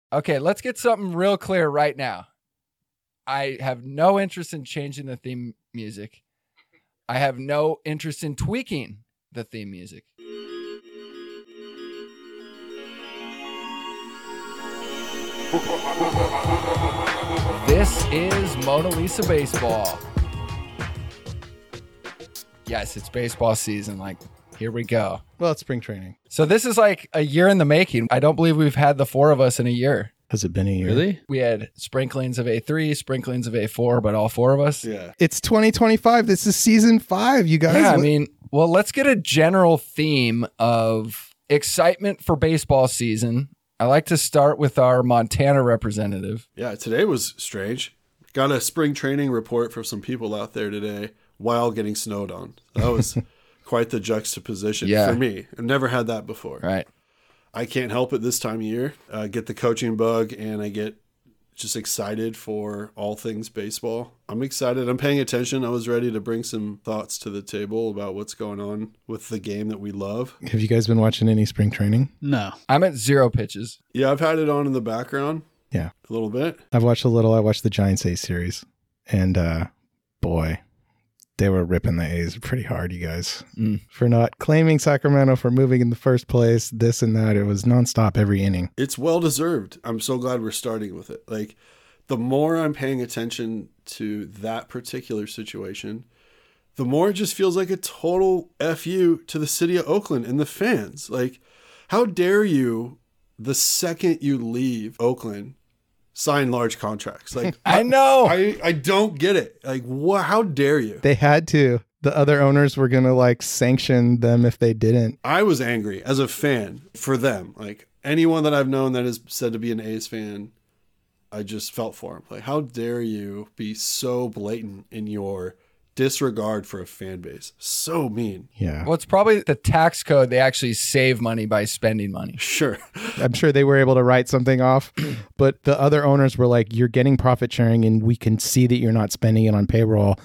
Okay, let's get something real clear right now. I have no interest in changing the theme music. I have no interest in tweaking the theme music. This is Mona Lisa Baseball. Yes, it's baseball season. Like, here we go. Well, it's spring training. So this is like a year in the making. I don't believe we've had the four of us in a year. Has it been a year? Really? We had sprinklings of A3, sprinklings of A4, but all four of us. Yeah. It's 2025. This is season 5, you guys. Yeah, I mean, well, let's get a general theme of excitement for baseball season. I like to start with our Montana representative. Yeah, today was strange. Got a spring training report from some people out there today while getting snowed on. That was quite the juxtaposition for me. I've never had that before. Right. I can't help it this time of year. I get the coaching bug and I get just excited for all things baseball. I'm excited. I'm paying attention. I was ready to bring some thoughts to the table about what's going on with the game that we love. Have you guys been watching any spring training? No. I'm at 0 pitches. Yeah, I've had it on in the background. Yeah. A little bit. I've watched a little. I watched the Giants A series. And boy, they were ripping the A's pretty hard, you guys. For not claiming Sacramento for moving in the first place, this and that. It was nonstop every inning. It's well-deserved. I'm so glad we're starting with it. Like, the more I'm paying attention to that particular situation, the more it just feels like a total FU to the city of Oakland and the fans. Like, how dare you, the second you leave Oakland, sign large contracts? Like, I know. I don't get it. Like, what? How dare you? They had to. The other owners were going to like sanction them if they didn't. I was angry as a fan for them. Like, anyone that I've known that is said to be an A's fan, I just felt for him. Like, how dare you be so blatant in your disregard for a fan base? So mean. Yeah. Well, it's probably the tax code. They actually save money by spending money. Sure. I'm sure they were able to write something off, but the other owners were like, you're getting profit sharing and we can see that you're not spending it on payroll.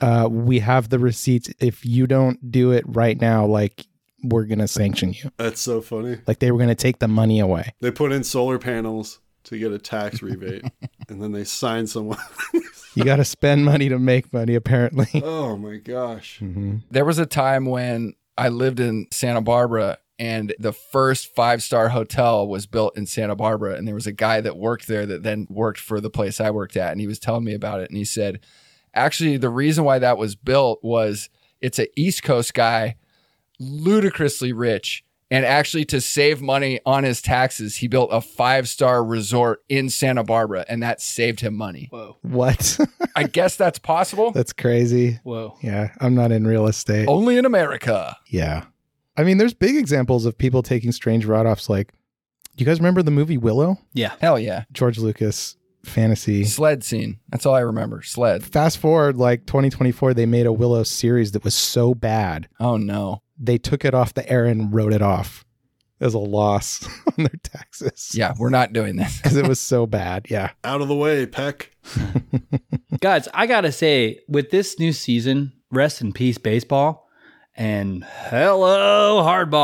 We have the receipts. If you don't do it right now, like, we're going to sanction you. That's so funny. Like, they were going to take the money away. They put in solar panels to get a tax rebate and then they sign someone. You got to spend money to make money, apparently. Oh my gosh. There was a time when I lived in Santa Barbara and the first 5-star hotel was built in Santa Barbara. And there was a guy that worked there that then worked for the place I worked at. And he was telling me about it. And he said, actually, the reason why that was built was it's an East Coast guy, ludicrously rich. And actually, to save money on his taxes, he built a 5-star resort in Santa Barbara, and that saved him money. Whoa. What? I guess that's possible. That's crazy. Whoa. Yeah, I'm not in real estate. Only in America. Yeah. I mean, there's big examples of people taking strange write-offs. Like, do you guys remember the movie Willow? Yeah. Hell yeah. George Lucas fantasy. Sled scene. That's all I remember. Sled. Fast forward, like 2024, they made a Willow series that was so bad. Oh, no. They took it off the air and wrote it off as a loss on their taxes. Yeah, we're not doing this. Because it was so bad. Yeah. Out of the way, Peck. Guys, I got to say, with this new season, rest in peace, baseball. And hello,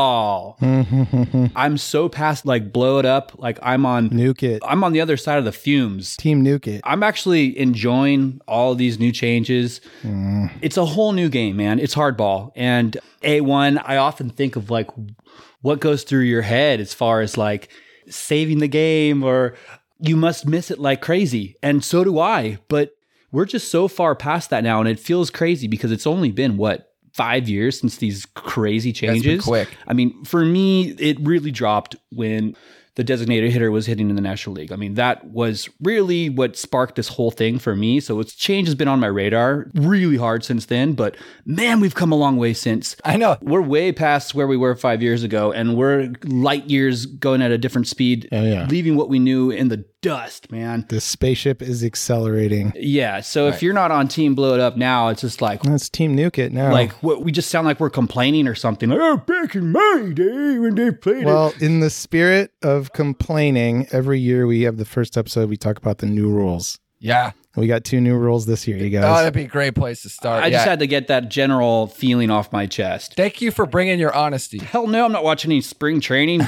hardball. I'm so past like blow it up. Like I'm on Nuke it. I'm on the other side of the fumes. Team Nuke it. I'm actually enjoying all of these new changes. It's a whole new game, man. It's hardball. And A1, I often think of like what goes through your head as far as like saving the game or you must miss it like crazy. And so do I. But we're just so far past that now. And it feels crazy because it's only been 5 years since these crazy changes. That's been quick. I mean, for me, it really dropped when the designated hitter was hitting in the National League. I mean, that was really what sparked this whole thing for me. So it's change has been on my radar really hard since then. But man, we've come a long way since. I know. We're way past where we were 5 years ago, and we're light years going at a different speed, leaving what we knew in the dust, man. The spaceship is accelerating. Yeah. So if you're not on Team Blow It Up now, it's just like, Let's Team Nuke it now. like what we just sound like we're complaining or something. Like, oh, back in my day when they played well, in the spirit of complaining, every year we have the first episode, we talk about the new rules. Yeah. We got 2 new rules this year, you Oh, guys. that'd be a great place to start. I just had to get that general feeling off my chest. Thank you for bringing your honesty. Hell no, I'm not watching any spring training.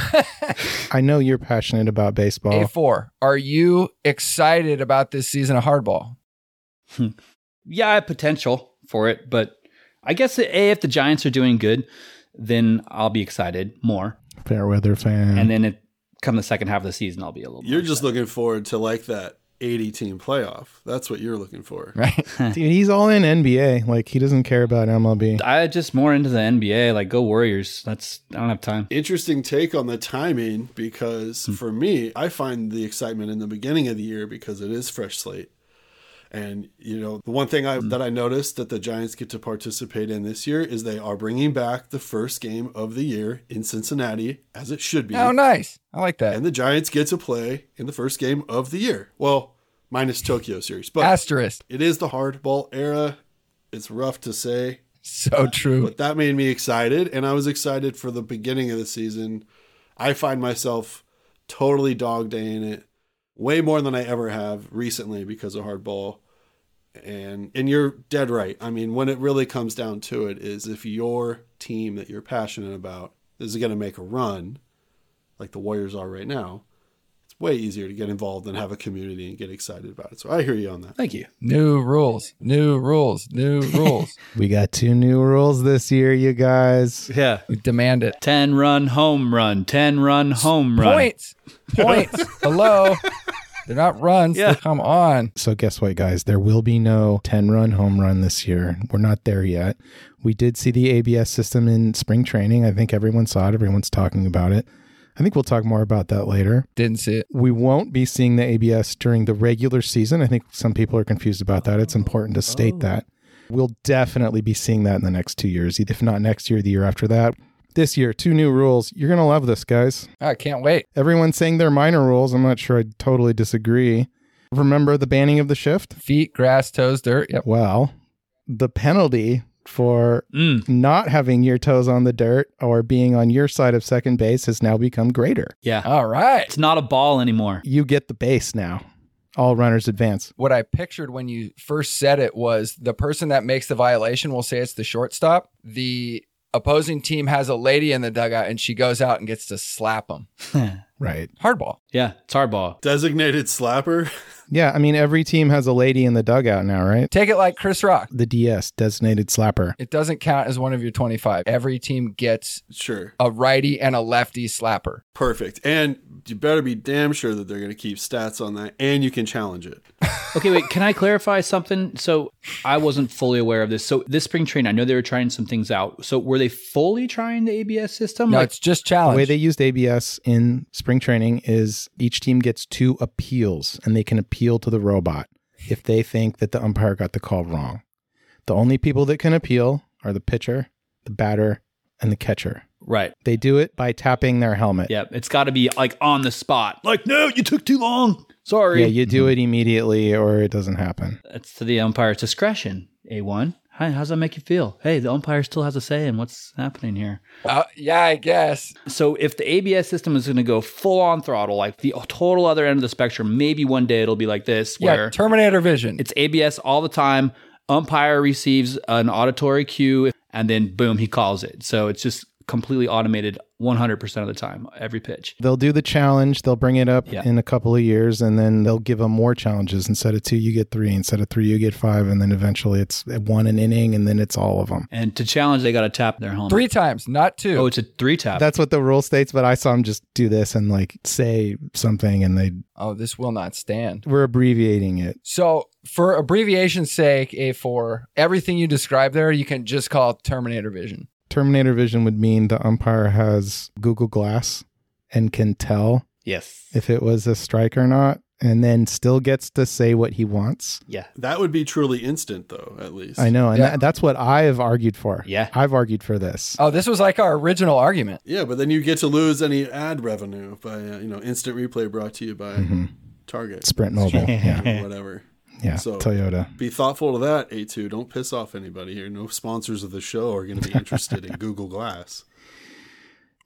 I know you're passionate about baseball. A4, are you excited about this season of hardball? Yeah, I have potential for it, but I guess if the Giants are doing good, then I'll be excited more. Fairweather fan. And then come the second half of the season, I'll be a little You're more just excited. looking forward to like that 80-team playoff. That's what you're looking for. Right? Dude, he's all in NBA. Like, he doesn't care about MLB. I just more into the NBA, like go Warriors. I don't have time. Interesting take on the timing because for me, I find the excitement in the beginning of the year because it is fresh slate. And, you know, the one thing that I noticed that the Giants get to participate in this year is they are bringing back the first game of the year in Cincinnati, as it should be. Oh, nice. I like that. And the Giants get to play in the first game of the year. Well, minus Tokyo series. But Asterisk. it is the hardball era. It's rough to say. So true. But that made me excited, and I was excited for the beginning of the season. I find myself totally dog daying it way more than I ever have recently because of hardball. And you're dead right. I mean, when it really comes down to it is if your team that you're passionate about is going to make a run, like the Warriors are right now, it's way easier to get involved and have a community and get excited about it. So I hear you on that. Thank you. New rules. New rules. New rules. We got 2 new rules this year, you guys. Yeah. We demand it. 10-run home run. 10-run home run. Points. Points. Hello. They're not runs. Yeah. Come on. So guess what, guys? There will be no 10-run home run this year. We're not there yet. We did see the ABS system in spring training. I think everyone saw it. Everyone's talking about it. I think we'll talk more about that later. Didn't see it. We won't be seeing the ABS during the regular season. I think some people are confused about that. It's important to state that. We'll definitely be seeing that in the next 2 years, if not next year, the year after that. This year, 2 new rules. You're going to love this, guys. I can't wait. Everyone's saying they're minor rules. I'm not sure I totally disagree. Remember the banning of the shift? Feet, grass, toes, dirt. Yep. Well, the penalty for not having your toes on the dirt or being on your side of second base has now become greater. Yeah. All right. It's not a ball anymore. You get the base now. All runners advance. What I pictured when you first said it was the person that makes the violation will say it's the shortstop. The opposing team has a lady in the dugout and she goes out and gets to slap them. Right. Hardball. Yeah, it's hardball. Designated slapper. Yeah, I mean, every team has a lady in the dugout now, right? Take it like Chris Rock. The DS, designated slapper. It doesn't count as one of your 25. Every team gets Sure. a righty and a lefty slapper. Perfect. And you better be damn sure that they're going to keep stats on that and you can challenge it. Okay, wait, can I clarify something? So I wasn't fully aware of this. So this spring training, I know they were trying some things out. So were they fully trying the ABS system? No, it's just The challenge. way they used ABS in spring training is each team gets 2 appeals, and they can appeal to the robot if they think that the umpire got the call wrong. The only people that can appeal are the pitcher, the batter, and the catcher. right. They do it by tapping their helmet. Yeah, it's got to be like on the spot. Like, no, you took too long. Sorry. Yeah, you do it immediately or it doesn't happen. It's to the umpire's discretion, A1. Hi, how's that make you feel? Hey, the umpire still has a say in what's happening here. Yeah, I guess. So if the ABS system is going to go full on throttle, like the total other end of the spectrum, maybe one day it'll be like this, Yeah, where Terminator Vision. it's ABS all the time. Umpire receives an auditory cue, and then boom, he calls it. So it's just completely automated 100% of the time, every pitch. They'll do the challenge. They'll bring it up Yeah. in a couple of years, and then they'll give them more challenges. Instead of 2, you get 3. Instead of 3, you get 5. And then eventually it's 1 an inning, and then it's all of them. And to challenge, they got to tap their helmet. 3 times, not 2. Oh, it's a 3 tap. That's what the rule states, but I saw them just do this and like say something, and Oh, this will not stand. we're abbreviating it. So, for abbreviation's sake, A4, everything you described there, you can just call it Terminator Vision. Terminator Vision would mean the umpire has Google Glass and can tell yes. if it was a strike or not, and then still gets to say what he wants. Yeah. That would be truly instant, though, at least. I know, and Yeah. that's what I've argued for. Yeah. I've argued for this. Oh, this was like our original argument. Yeah, but then you get to lose any ad revenue by, instant replay brought to you by Target. Sprint Mobile. Yeah, Or whatever. yeah. So- Toyota. Be thoughtful to that, A2. Don't piss off anybody here. No sponsors of the show are going to be interested in Google Glass.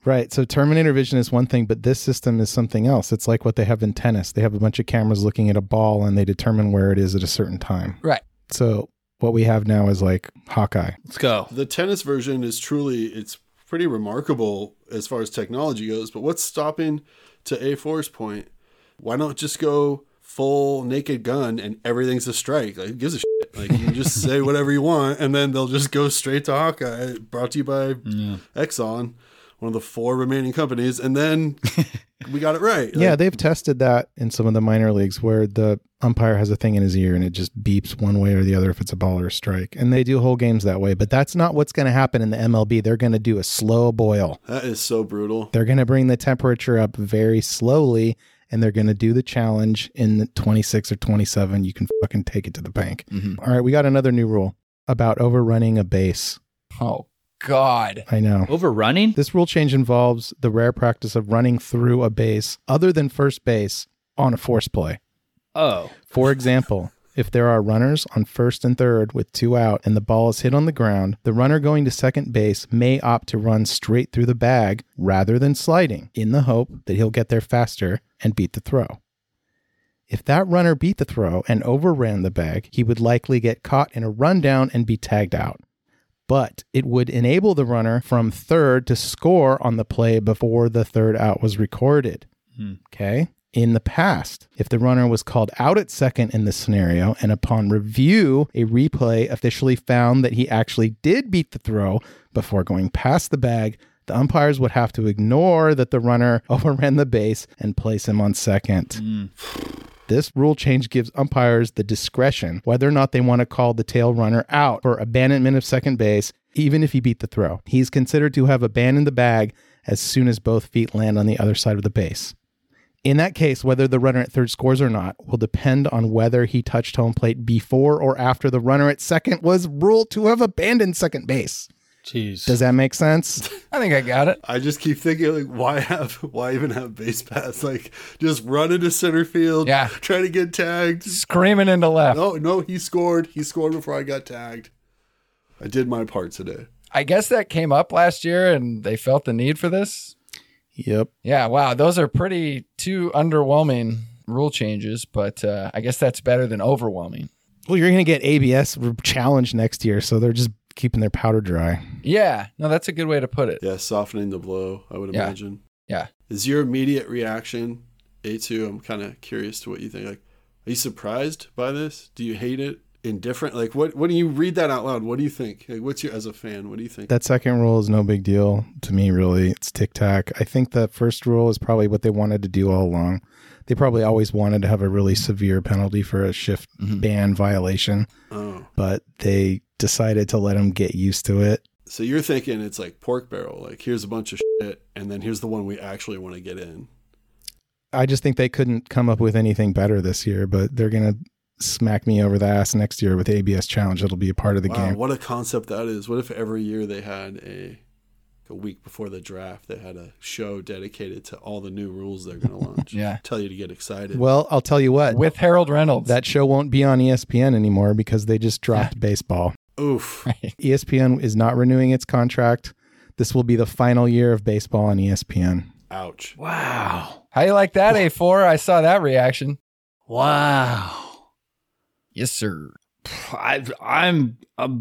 Right. So Terminator vision is one thing, but this system is something else. It's like what they have in tennis. They have a bunch of cameras looking at a ball and they determine where it is at a certain time. Right. So what we have now is like Hawkeye. Let's go. The tennis version is truly, it's pretty remarkable as far as technology goes. But what's stopping, to A4's point, why not just go full Naked Gun and everything's a strike? Like, who gives a shit? Like, you can just say whatever you want and then they'll just go straight to Hawkeye. Brought to you by Exxon, one of the 4 remaining companies. And then we got it right. Yeah, they've tested that in some of the minor leagues where the umpire has a thing in his ear and it just beeps one way or the other if it's a ball or a strike. And they do whole games that way. But that's not what's going to happen in the MLB. They're going to do a slow boil. That is so brutal. They're going to bring the temperature up very slowly and they're going to do the challenge in the 26 or 27. You can fucking take it to the bank. Mm-hmm. All right, we got another new rule about overrunning a base. Oh, God. I know. Overrunning? This rule change involves the rare practice of running through a base other than first base on a force play. Oh. For example, if there are runners on first and third with 2 out and the ball is hit on the ground, the runner going to second base may opt to run straight through the bag rather than sliding in the hope that he'll get there faster and beat the throw. If that runner beat the throw and overran the bag, he would likely get caught in a rundown and be tagged out. But it would enable the runner from third to score on the play before the third out was recorded. Okay? In the past, if the runner was called out at second in this scenario, and upon review, a replay officially found that he actually did beat the throw before going past the bag, the umpires would have to ignore that the runner overran the base and place him on second. This rule change gives umpires the discretion whether or not they want to call the tail runner out for abandonment of second base, even if he beat the throw. He's considered to have abandoned the bag as soon as both feet land on the other side of the base. In that case, whether the runner at third scores or not will depend on whether he touched home plate before or after the runner at second was ruled to have abandoned second base. Jeez. Does that make sense? I think I got it. I just keep thinking, like, why even have base paths? Like, just run into center field, Yeah. try to get tagged. Screaming into left. No, he scored. He scored before I got tagged. I did my part today. I guess that came up last year and they felt the need for this. Yep. Yeah, wow. Those are two underwhelming rule changes, but I guess that's better than overwhelming. Well, you're going to get ABS challenge next year, so they're just keeping their powder dry. Yeah, no, that's a good way to put it. Yeah, softening the blow, I would Yeah. imagine. Yeah. Is your immediate reaction, A2, I'm kind of curious to what you think. Like, are you surprised by this? Do you hate it? Indifferent? Like, when you read that out loud, what do you think? Like, as a fan, what do you think? That second rule is no big deal to me, really. It's tic-tac. I think the first rule is probably what they wanted to do all along. They probably always wanted to have a really severe penalty for a shift ban violation, but they decided to let them get used to it. So you're thinking it's like pork barrel. Like, here's a bunch of shit, and then here's the one we actually want to get in. I just think they couldn't come up with anything better this year, but they're going to smack me over the ass next year with ABS challenge. It'll be a part of the game. What a concept that is. What if every year they had a week before the draft, they had a show dedicated to all the new rules they're going to launch? Yeah. Tell you to get excited. Well, I'll tell you what. With Harold Reynolds. That show won't be on ESPN anymore because they just dropped baseball. Oof. Right. ESPN is not renewing its contract. This will be the final year of baseball on ESPN. Ouch. Wow. How you like that, A4? I saw that reaction. Wow. Yes, sir. I'm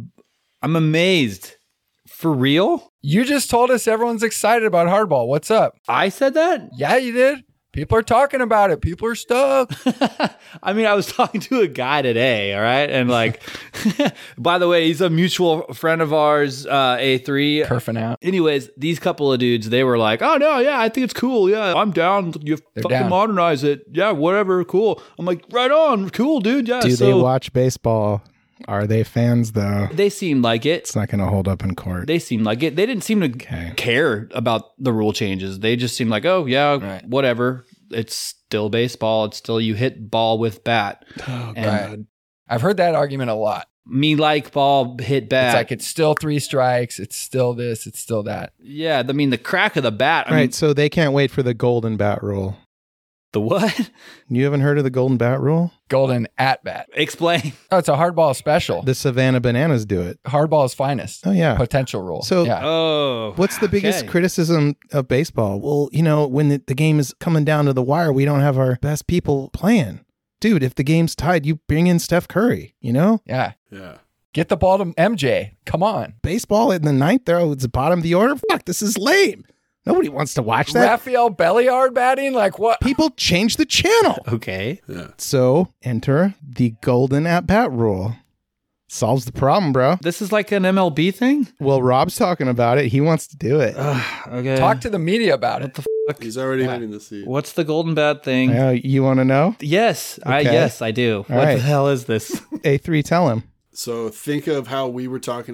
amazed. For real? You just told us everyone's excited about hardball. What's up? I said that? Yeah, you did. People are talking about it. People are stoked. I mean, I was talking to a guy today, all right? And like, by the way, he's a mutual friend of ours, A3. Perfing out. Anyways, these couple of dudes, they were like, oh, no, yeah, I think it's cool. Yeah, I'm down. You They're fucking down. modernize it. Yeah, whatever. Cool. I'm like, right on. Cool, dude. Yeah. Do they watch baseball? Are they fans, though? They seem like it. It's not going to hold up in court. They seem like it. They didn't seem to care about the rule changes. They just seemed like, oh, yeah, Right. whatever. It's still baseball. It's still you hit ball with bat. Oh, And Right. I've heard that argument a lot. me like ball hit bat. It's like it's still 3 strikes. It's still this. It's still that. Yeah, I mean, the crack of the bat. I Right, mean, so they can't wait for the golden bat rule. The what? You haven't heard of the Golden Bat Rule? Golden at bat. Explain. Oh, it's a hardball special. The Savannah Bananas do it. Hardball's finest. Oh, yeah. Potential rule. So- yeah. Oh. What's the biggest okay. criticism of baseball? Well, when the game is coming down to the wire, we don't have our best people playing. Dude, if the game's tied, you bring in Steph Curry, Yeah. Yeah. Get the ball to MJ. Come on. Baseball in the ninth, though, it's the bottom of the order. Fuck, this is lame. Nobody wants to watch that. Raphael Belliard batting? Like what? People change the channel. Okay. Yeah. So enter the Golden at bat rule. Solves the problem, bro. This is like an MLB thing? Well, Rob's talking about it. He wants to do it. Okay. Talk to the media about it. What the fuck? He's already hitting the seat. What's the Golden Bat thing? You want to know? Yes. Okay. Yes, I do. What right. the hell is this? A3, tell him. So think of how we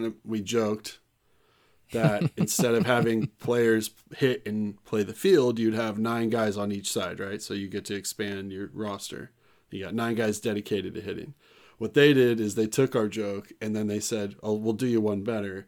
joked that instead of having players hit and play the field, you'd have 9 guys on each side, right? So you get to expand your roster. You got 9 guys dedicated to hitting. What they did is they took our joke and then they said, "Oh, we'll do you one better.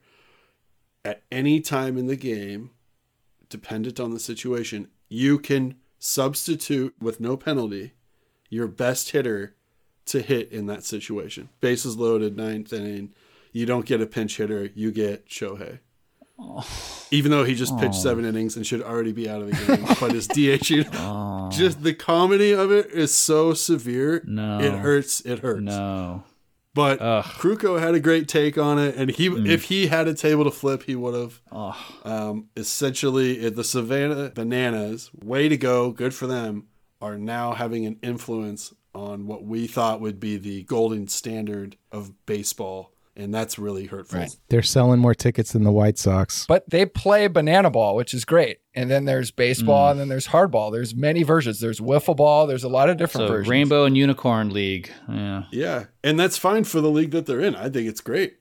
At any time in the game, dependent on the situation, you can substitute with no penalty your best hitter to hit in that situation. Bases loaded, 9th inning. You don't get a pinch hitter. You get Shohei. Even though he just pitched 7 innings and should already be out of the game, but his DH, just the comedy of it is so severe. No. It hurts. It hurts. No. But Kruko had a great take on it, and if he had a table to flip, he would have. Essentially, the Savannah Bananas, way to go, good for them, are now having an influence on what we thought would be the golden standard of baseball. And that's really hurtful. Right. They're selling more tickets than the White Sox. But they play banana ball, which is great. And then there's baseball, and then there's hardball. There's many versions. There's wiffle ball. There's a lot of different So versions. Rainbow and Unicorn League. Yeah. Yeah. And that's fine for the league that they're in. I think it's great.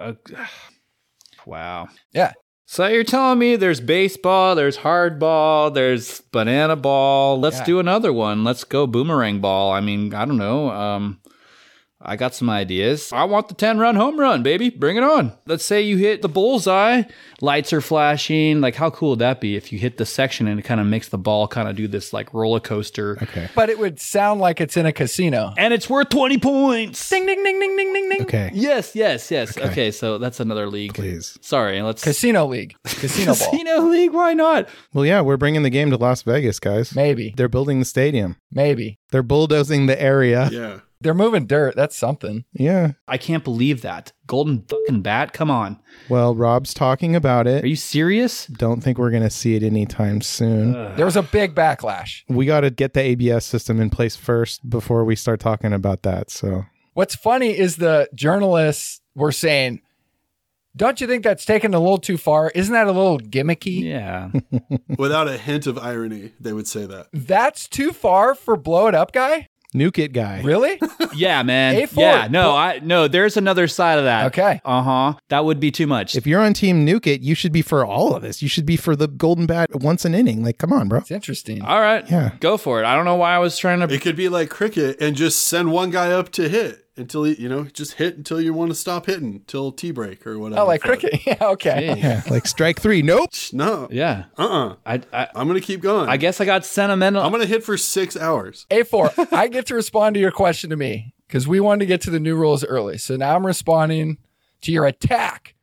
Wow. Yeah. So you're telling me there's baseball, there's hardball, there's banana ball. Let's Yeah. do another one. Let's go boomerang ball. I mean, I don't know. I got some ideas. I want the 10-run home run, baby. Bring it on. Let's say you hit the bullseye. Lights are flashing. Like, how cool would that be if you hit the section and it kind of makes the ball kind of do this like roller coaster? Okay. But it would sound like it's in a casino. And it's worth 20 points. Ding, ding, ding, ding, ding, ding, ding. Okay. Yes. Okay, so that's another league. Please. Sorry, let's... Casino league. Casino ball. Casino League, why not? Well, yeah, we're bringing the game to Las Vegas, guys. Maybe. They're building the stadium. Maybe. They're bulldozing the area. Yeah. They're moving dirt. That's something. Yeah. I can't believe that. Golden fucking bat? Come on. Well, Rob's talking about Are it. you serious? Don't think we're going to see it anytime soon. There was a big backlash. We got to get the ABS system in place first before we start talking about that. So, What's funny is the journalists were saying, don't you think that's taken a little too far? Isn't that a little gimmicky? Yeah. Without a hint of irony, they would say that. That's too far for blow it up guy? nuke it guy. Really? Yeah, man. A4. Yeah, no, there's another side of that. Okay. Uh-huh. That would be too much. If you're on Team Nuke It, you should be for all of this. You should be for the Golden Bat once an inning. Like, come on, bro. It's interesting. All right. Yeah. Go for it. I don't know why I was trying to... It could be like cricket and just send one guy up to hit until he, just hit until you want to stop hitting till tea break or whatever. Oh, like cricket. Yeah, okay. Yeah, like strike three. Nope. No. Yeah. I'm going to keep going. I guess I got sentimental. I'm going to hit for 6 hours. A4, I get to respond to your question to me because we wanted to get to the new rules early. So now I'm responding to your attack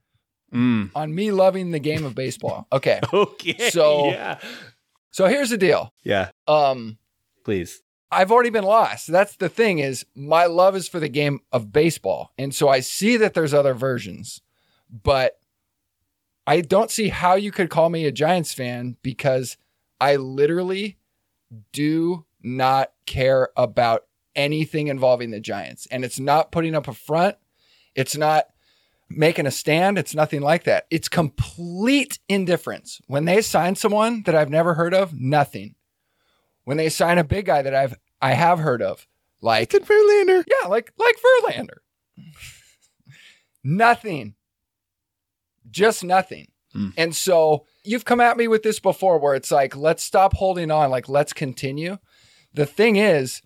on me loving the game of baseball. Okay. Okay. So- yeah. So here's the deal. Yeah. Please. I've already been lost. That's the thing is my love is for the game of baseball. And so I see that there's other versions, but I don't see how you could call me a Giants fan because I literally do not care about anything involving the Giants. And it's not putting up a front. It's not making a stand. It's nothing like that. It's complete indifference. When they sign someone that I've never heard of, nothing. When they sign a big guy that I have heard of, like Verlander. yeah, like Verlander, nothing, just nothing. And so you've come at me with this before, where it's like, let's stop holding on, like let's continue. The thing is,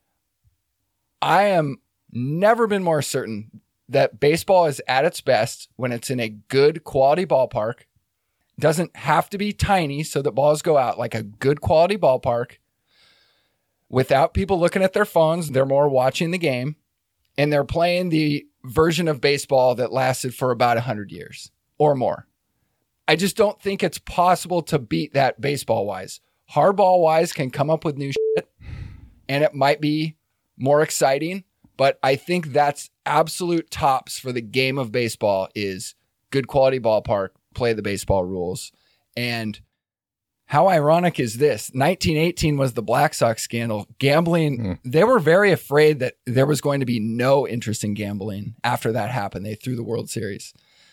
I am never been more certain that baseball is at its best when it's in a good quality ballpark. Doesn't have to be tiny so that balls go out, like a good quality ballpark. without people looking at their phones. They're more watching the game, and they're playing the version of baseball that lasted for about 100 years or more. I just don't think it's possible to beat that baseball-wise. Hardball-wise can come up with new shit, and it might be more exciting, but I think that's absolute tops for the game of baseball is good quality ballpark, play the baseball rules. And how ironic is this? 1918 was the Black Sox scandal. Gambling, they were very afraid that there was going to be no interest in gambling after that happened. They threw the World Series.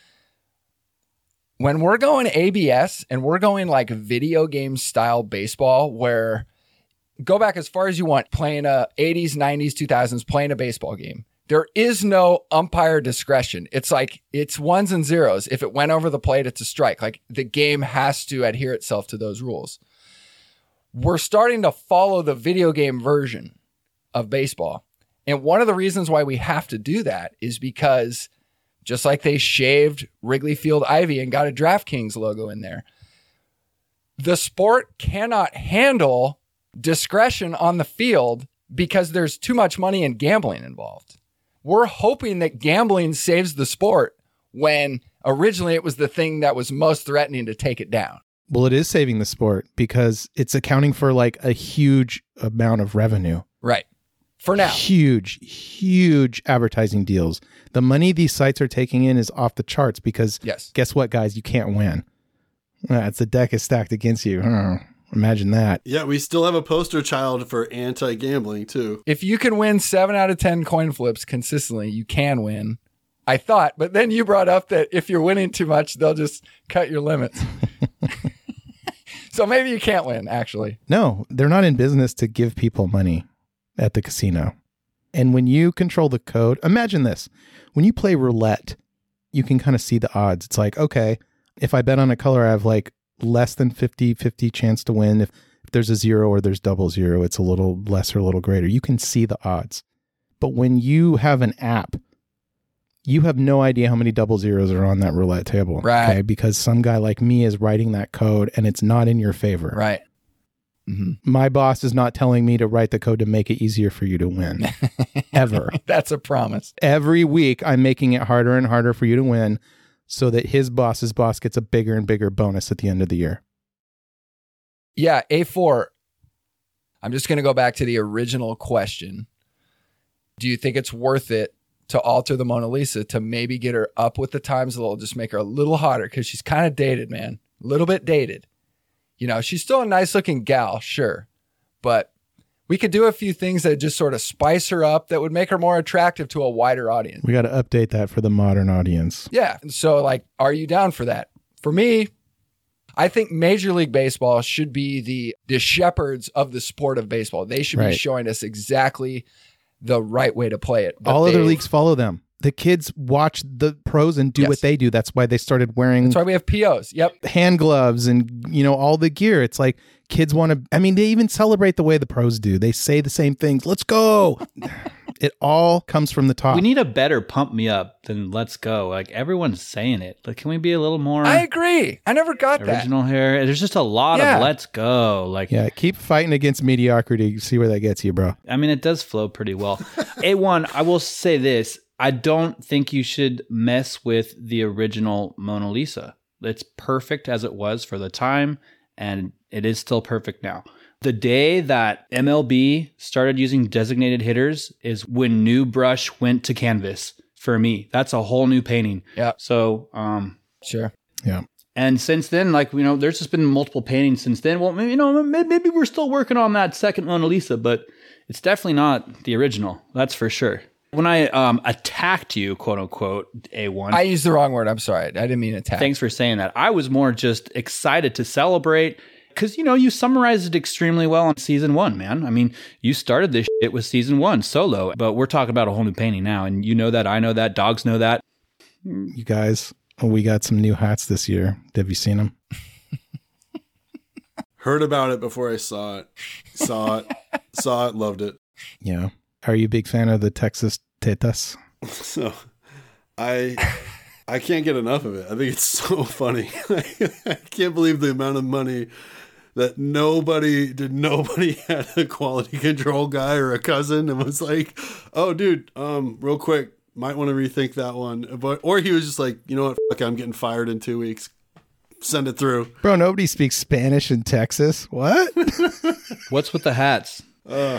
When we're going ABS and we're going like video game style baseball, where go back as far as you want, playing a 80s, 90s, 2000s, playing a baseball game. There is no umpire discretion. It's like, it's ones and zeros. If it went over the plate, it's a strike. Like the game has to adhere itself to those rules. We're starting to follow the video game version of baseball. And one of the reasons why we have to do that is because just like they shaved Wrigley Field Ivy and got a DraftKings logo in there, the sport cannot handle discretion on the field because there's too much money and gambling involved. We're hoping that gambling saves the sport when originally it was the thing that was most threatening to take it down. Well, it is saving the sport because it's accounting for like a huge amount of revenue. Right. For now. Huge advertising deals. The money these sites are taking in is off the charts because guess what, guys? You can't win. It's the deck is stacked against you. Imagine that. Yeah, we still have a poster child for anti-gambling, too. If you can win 7 out of 10 coin flips consistently, you can win. I thought, but then you brought up that if you're winning too much, they'll just cut your limits. So maybe you can't win, actually. No, they're not in business to give people money at the casino. And when you control the code, imagine this. When you play roulette, you can kind of see the odds. It's like, okay, if I bet on a color, I have like less than 50-50 chance to win. If there's a 0 or there's double 0, it's a little less or a little greater. You can see the odds. But when you have an app, you have no idea how many double zeros are on that roulette table. Right. Okay? Because some guy like me is writing that code and it's not in your favor. Right. Mm-hmm. My boss is not telling me to write the code to make it easier for you to win. Ever. That's a promise. Every week, I'm making it harder and harder for you to win, so that his boss's boss gets a bigger and bigger bonus at the end of the year. Yeah, A4, I'm just going to go back to the original question. Do you think it's worth it to alter the Mona Lisa to maybe get her up with the times a little, just make her a little hotter? Because she's kind of dated, man. A little bit dated. You know, she's still a nice looking gal, sure. But we could do a few things that just sort of spice her up that would make her more attractive to a wider audience. We got to update that for the modern audience. Yeah. So, like, are you down for that? For me, I think Major League Baseball should be the shepherds of the sport of baseball. They should be showing us exactly the right way to play it. But all other leagues follow them. The kids watch the pros and do what they do. That's why they started wearing... That's why we have POs. Yep. Hand gloves and, you know, all the gear. It's like kids want to... I mean, they even celebrate the way the pros do. They say the same things. Let's go. It all comes from the top. We need a better pump me up than let's go. Like, everyone's saying it. Like, can we be a little more... I agree. I never got original here. There's just a lot of let's go. Like, yeah, keep fighting against mediocrity. See where that gets you, bro. I mean, it does flow pretty well. A1, I will say this. I don't think you should mess with the original Mona Lisa. It's perfect as it was for the time, and it is still perfect now. The day that MLB started using designated hitters is when New Brush went to canvas for me. That's a whole new painting. Yeah. So, sure. Yeah. And since then, like, you know, there's just been multiple paintings since then. Well, maybe, you know, maybe we're still working on that second Mona Lisa, but it's definitely not the original. That's for sure. When I attacked you, quote unquote, A1. I used the wrong word. I'm sorry. I didn't mean attack. Thanks for saying that. I was more just excited to celebrate because, you know, you summarized it extremely well on season 1, man. I mean, you started this shit with season 1 solo, but we're talking about a whole new painting now. And you know that. I know that. Dogs know that. You guys, we got some new hats this year. Have you seen them? Heard about it before I saw it. Saw it, loved it. Yeah. Are you a big fan of the Texas Tetas? So, I can't get enough of it. I think it's so funny. I can't believe the amount of money that nobody had a quality control guy or a cousin and was like, oh dude, real quick, might want to rethink that one. Or he was just like, you know what, fuck, I'm getting fired in 2 weeks. Send it through. Bro, nobody speaks Spanish in Texas. What? What's with the hats? Oh,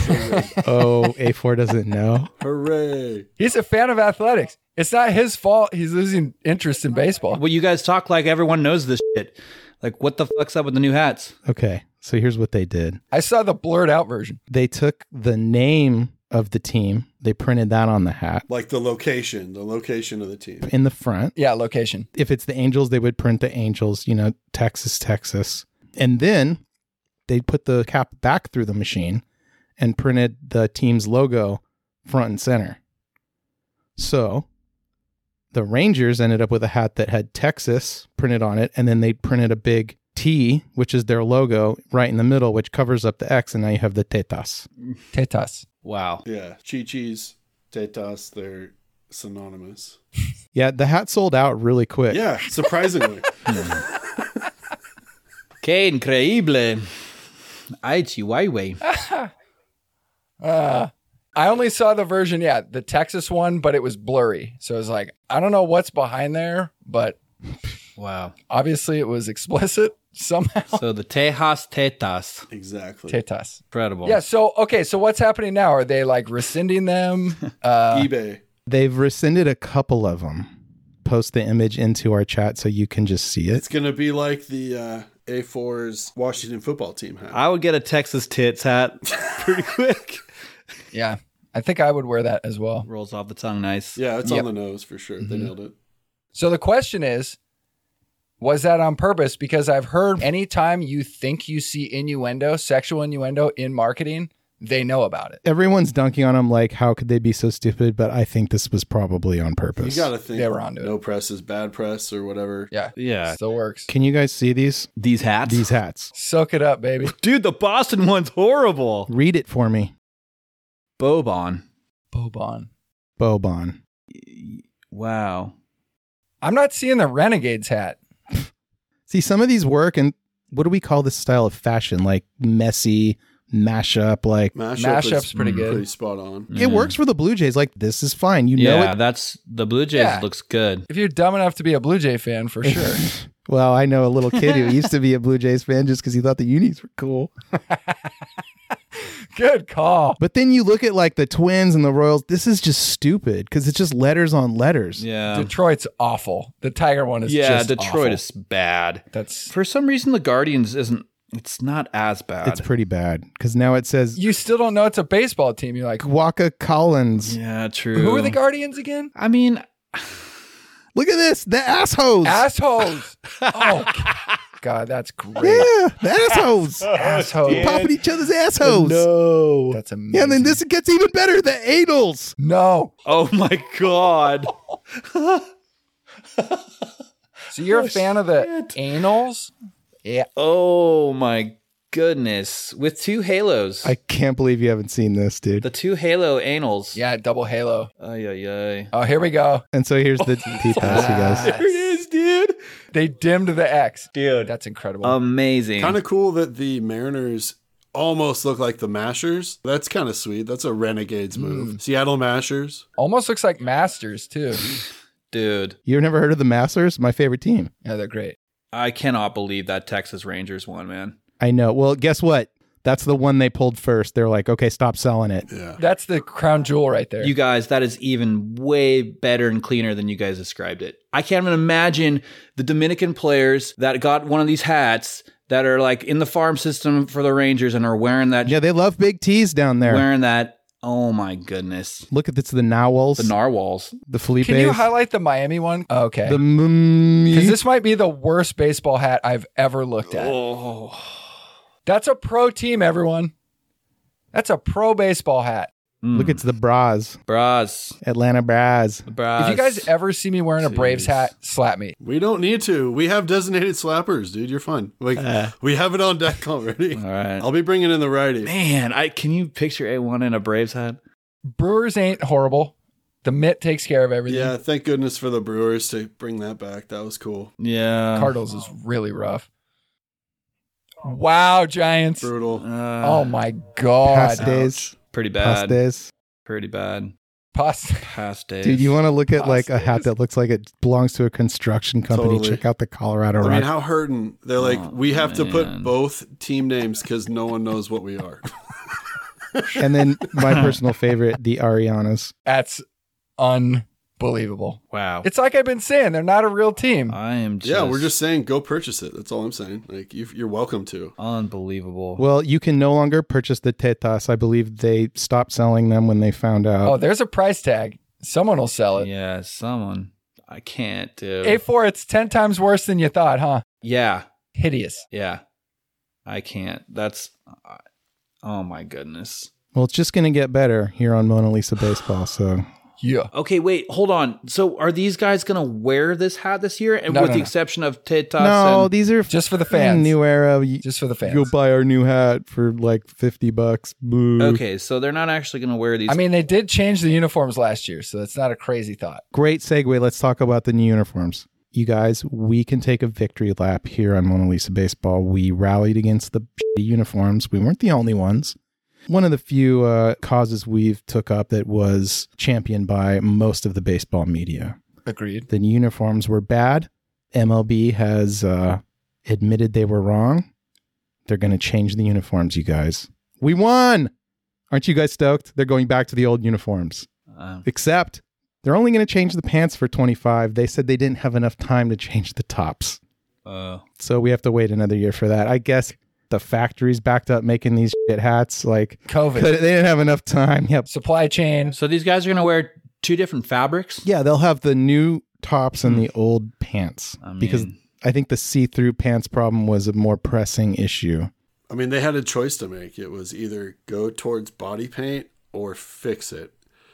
A4 doesn't know. Hooray. He's a fan of athletics. It's not his fault he's losing interest in baseball. Well, you guys talk like everyone knows this shit. Like, what the fuck's up with the new hats? Okay, so here's what they did. I saw the blurred out version. They took the name of the team, they printed that on the hat Like the location of the team. in the front. Yeah, location. If it's the Angels, they would print the Angels, Texas, Texas. And then they put the cap back through the machine and printed the team's logo front and center. So the Rangers ended up with a hat that had Texas printed on it, and then they printed a big T, which is their logo, right in the middle, which covers up the X, and now you have the Tetas. Tetas. Wow. Yeah. Chi-Chis, Tetas, they're synonymous. Yeah, the hat sold out really quick. Yeah, surprisingly. Que increíble. Ay, chihuahua. I only saw the version, the Texas one, but it was blurry. So I was like, I don't know what's behind there, but Wow. obviously it was explicit somehow. So the Tejas Tetas. Exactly. Tetas. Incredible. Yeah, so what's happening now? Are they like rescinding them? eBay. They've rescinded a couple of them. Post the image into our chat so you can just see It's it. going to be like the A4's Washington football team hat. I would get a Texas Tits hat pretty quick. Yeah, I think I would wear that as well. Rolls off the tongue nice. Yeah, it's Yep. on the nose for sure. They nailed it. So the question is, was that on purpose? Because I've heard anytime you think you see innuendo, sexual innuendo in marketing, they know about it. Everyone's dunking on them like, how could they be so stupid? But I think this was probably on You purpose. got to think They were onto it. no press is bad press or whatever. Yeah. Yeah. Still works. Can you guys see these? These hats? These hats. Soak it up, baby. Dude, the Boston one's horrible. Read it for me. Bobon. Bobon. Bobon. Wow. I'm not seeing the Renegades hat. See, some of these work, and what do we call this style of fashion? Like messy, mashup, like Mashup's pretty good. Pretty spot on. it works for the Blue Jays. Like, this is fine. You know Yeah, it. that's the Blue Jays Yeah. looks good. If you're dumb enough to be a Blue Jay fan, for sure. Well, I know a little kid who used to be a Blue Jays fan just because he thought the unis were cool. Good call. But then you look at like the Twins and the Royals. This is just stupid because it's just letters on letters. Yeah. Detroit's awful. The Tiger one is Yeah, just Detroit awful. is bad. That's For some reason, the Guardians it's not as bad. It's pretty bad because now it says you still don't know it's a baseball team. You're like, Waka Collins. Yeah, true. who are the Guardians again? I mean, Look at this. The assholes. Assholes. Oh God, that's great. Yeah, the assholes. Assholes. Popping each other's assholes. no. That's amazing. Yeah, and then this gets even better. The anals. No. Oh my God. So you're a fan of the anals? Yeah. Oh my goodness. With two halos. I can't believe you haven't seen this, dude. The two halo anals. Yeah, double halo. Ay, ay, ay. Oh, here we go. And so here's the T-Pass, you guys. There it is, dude. They dimmed the X. Dude. That's incredible. Amazing. Kind of cool that the Mariners almost look like the Mashers. That's kind of sweet. That's a Renegades move. Seattle Mashers. Almost looks like Masters, too. Dude. You've never heard of the Masters? My favorite team. Yeah, they're great. I cannot believe that Texas Rangers won, man. I know. Well, guess what? That's the one they pulled first. They're like, okay, stop selling it. Yeah. That's the crown jewel right there. You guys, that is even way better and cleaner than you guys described it. I can't even imagine the Dominican players that got one of these hats that are like in the farm system for the Rangers and are wearing that. Yeah, they love big T's down there. Wearing that. Oh my goodness. Look at this, the Narwhals, The narwhals. the Felipes. Can you highlight the Miami one? Okay. the Because this might be the worst baseball hat I've ever looked at. Oh. That's a pro team, everyone. That's a pro baseball hat. Look, it's the Bras, Bras. Atlanta Bras. Bras. If you guys ever see me wearing a Braves Jeez. hat, slap me. We don't need to. We have designated slappers, dude. You're fine. Like we have it on deck already. All right. I'll be bringing in the righty. Man, can you picture A1 in a Braves hat? Brewers ain't horrible. The mitt takes care of everything. Yeah, thank goodness for the Brewers to bring that back. That was cool. Yeah. Cardinals is really rough. Wow, Giants. Brutal. Oh my God. Past days. Pretty Past bad. days. Pretty bad. Past. Past days. Dude, you want to look at like a Past hat days. that looks like it belongs to a construction company? Totally. Check out the Colorado I mean, Rock. how hurting. They're like, Oh, we have to man. put both team names because no one knows what we are. And then my personal favorite, the Arianas. That's unbelievable. Wow. It's like I've been saying, they're not a real team. I am just. Yeah, we're just saying go purchase it. That's all I'm saying. Like, you're welcome to. unbelievable. Well, you can no longer purchase the Tetas. I believe they stopped selling them when they found out. Oh, there's a price tag. Someone will sell it. Yeah, someone. I can't do. A4, it's 10 times worse than you thought, huh? Yeah. Hideous. Yeah. I can't. That's. Oh my goodness. Well, it's just going to get better here on Mona Lisa Baseball. So Yeah. Okay, wait, hold on. So are these guys going to wear this hat this year? And No, with no, the no. exception of Tetas no, and these are Just for the fans. New era. Just for the fans. Go buy our new hat for like $50. Boo. Okay, so they're not actually going to wear these. I mean, they did change the uniforms last year, so that's not a crazy thought. Great segue. Let's talk about the new uniforms. You guys, we can take a victory lap here on Mona Lisa Baseball. We rallied against the shitty uniforms. We weren't the only ones. One of the few causes we've took up that was championed by most of the baseball media. Agreed. The uniforms were bad. MLB has admitted they were wrong. They're going to change the uniforms, you guys. We won! Aren't you guys stoked? They're going back to the old uniforms. Except they're only going to change the pants for 25. They said they didn't have enough time to change the tops. So we have to wait another year for that. I guess the factory's backed up making these shit hats. Like, COVID. they didn't have enough time. Yep. Supply chain. So these guys are going to wear two different fabrics? Yeah, they'll have the new tops and the old pants. Because I think the see-through pants problem was a more pressing issue. I mean, they had a choice to make. It was either go towards body paint or fix it.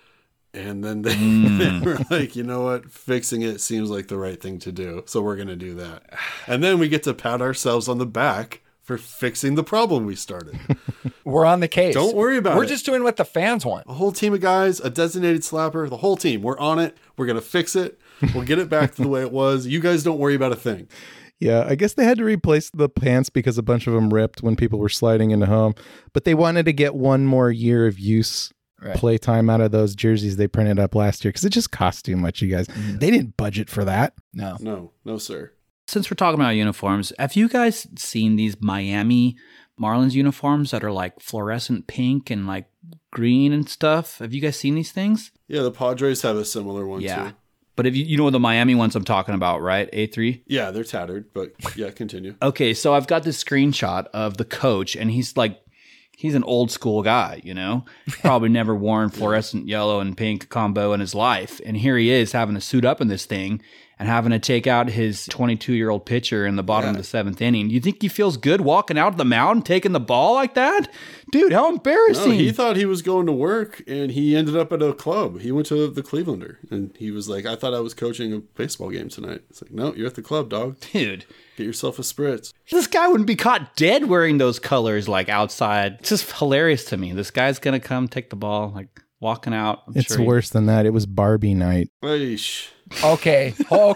And then they were like, you know what? Fixing it seems like the right thing to do. So we're going to do that. And then we get to pat ourselves on the back for fixing the problem we started. We're on the case. Don't worry about We're it. just doing what the fans want. A whole team of guys, a designated slapper, the whole team. We're on it. We're going to fix it. We'll get it back to the way it was. You guys don't worry about a thing. Yeah, I guess they had to replace the pants because a bunch of them ripped when people were sliding into home. But they wanted to get one more year of use, playtime out of those jerseys they printed up last year because it just cost too much, you guys. They didn't budget for that. No. No, sir. Since we're talking about uniforms, have you guys seen these Miami Marlins uniforms that are like fluorescent pink and like green and stuff? Have you guys seen these things? Yeah, the Padres have a similar one too. But if you know the Miami ones I'm talking about, right? A3? Yeah, they're tattered, but yeah, continue. Okay, so I've got this screenshot of the coach, and he's an old school guy, you know? Probably never worn fluorescent yellow and pink combo in his life. And here he is having to suit up in this thing and having to take out his 22-year-old pitcher in the bottom of the seventh inning. You think he feels good walking out of the mound, taking the ball like that? Dude, how embarrassing. No, he thought he was going to work, and he ended up at a club. He went to the Clevelander, and he was like, I thought I was coaching a baseball game tonight. It's like, no, you're at the club, dog. Dude. Get yourself a spritz. This guy wouldn't be caught dead wearing those colors like outside. It's just hilarious to me. This guy's going to come take the ball, like walking out. It's worse than that. It was Barbie night. Eesh. Okay.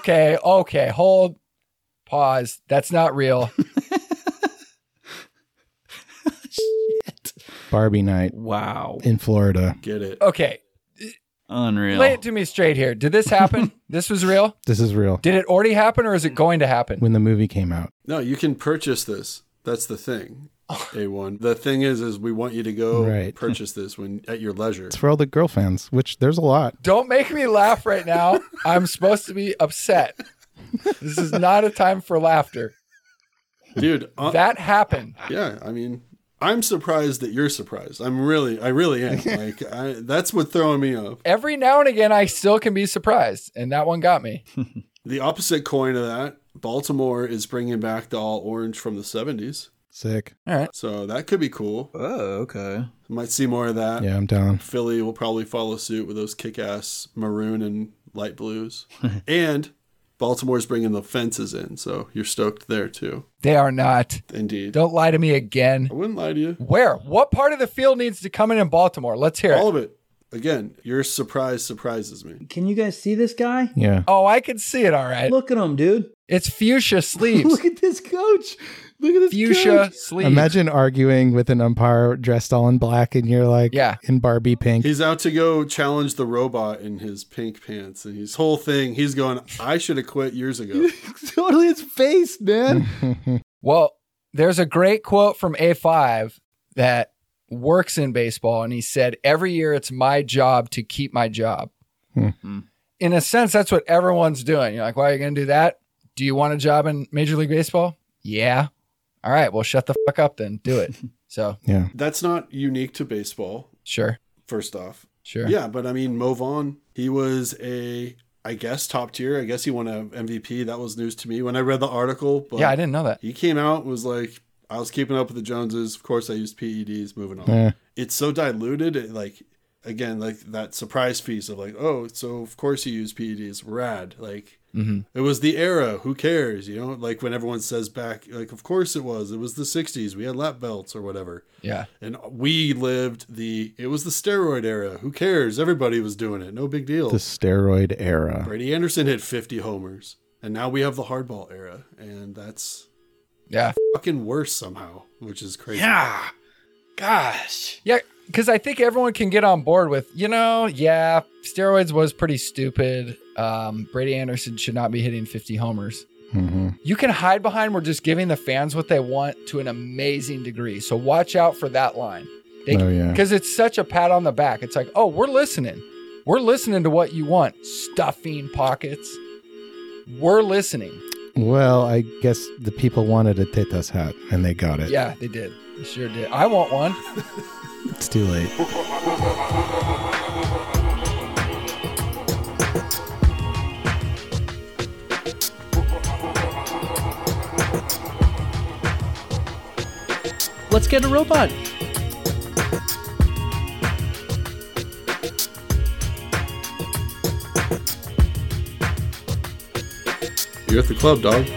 Hold. Pause. That's not real. Barbie night Wow. in Florida. Get it. Okay. Unreal. Lay it to me straight here. Did this happen? This was real? This is real. Did it already happen or is it going to happen? When the movie came out. No, you can purchase this. That's the thing. A1. The thing is we want you to go purchase this when at your leisure. It's for all the girl fans, which there's a lot. Don't make me laugh right now. I'm supposed to be upset. This is not a time for laughter. Dude, that happened. Yeah, I mean, I'm surprised that you're surprised. I really am. Like, that's what's throwing me off. Every now and again, I still can be surprised, and that one got me. The opposite coin of that, Baltimore is bringing back the all orange from the 70s. Sick. All right. So that could be cool. Oh, okay. Might see more of that. Yeah, I'm down. Philly will probably follow suit with those kick-ass maroon and light blues. And Baltimore's bringing the fences in, so you're stoked there too. They are not. Indeed. Don't lie to me again. I wouldn't lie to you. Where? What part of the field needs to come in Baltimore? Let's hear All it. of it. Again, your surprise surprises me. Can you guys see this guy? Yeah. Oh, I can see it all right. Look at him, dude. It's fuchsia sleeves. Look at this coach. Look at this fuchsia sleeve. Imagine arguing with an umpire dressed all in black and you're like in Barbie pink. He's out to go challenge the robot in his pink pants. And his whole thing, he's going, I should have quit years ago. Totally his face, man. Well, there's a great quote from A5 that works in baseball. And he said, every year it's my job to keep my job. In a sense, that's what everyone's doing. You're like, why are you going to do that? Do you want a job in Major League Baseball? Yeah. All right. Well, shut the fuck up then. Do it. So, yeah. That's not unique to baseball. Sure. First off. Sure. Yeah. But I mean, Mo Vaughn, he was I guess, top tier. I guess he won an MVP. That was news to me when I read the article. But yeah, I didn't know that. He came out, was like, I was keeping up with the Joneses. Of course, I used PEDs, moving on. Yeah. It's so diluted. Again, like that surprise feast of like, oh, so of course you use PEDs. Rad. Like, it was the era. Who cares? You know, like when everyone says back, like, of course it was. It was the 60s. We had lap belts or whatever. Yeah. And we lived it was the steroid era. Who cares? Everybody was doing it. No big deal. The steroid era. Brady Anderson hit 50 homers. And now we have the hardball era. And that's fucking worse somehow, which is crazy. Yeah. Gosh. Yeah. Because I think everyone can get on board with, steroids was pretty stupid. Brady Anderson should not be hitting 50 homers. Mm-hmm. You can hide behind we're just giving the fans what they want to an amazing degree. So watch out for that line. Because it's such a pat on the back. It's like, oh, we're listening. We're listening to what you want. Stuffing pockets. We're listening. Well, I guess the people wanted a Tetas hat and they got it. Yeah, they did. They sure did. I want one. It's too late. Let's get a robot. You're at the club, dog.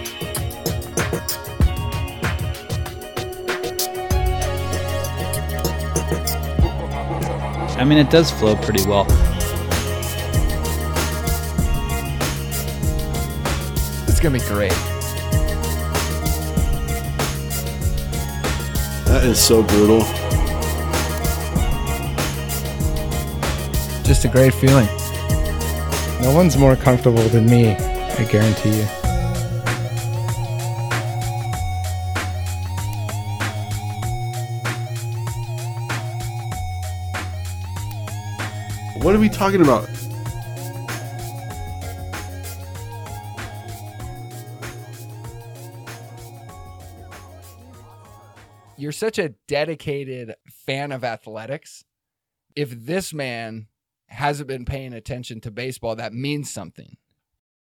I mean, it does flow pretty well. It's going to be great. That is so brutal. Just a great feeling. No one's more comfortable than me, I guarantee you. What are we talking about? You're such a dedicated fan of athletics. If this man hasn't been paying attention to baseball, that means something.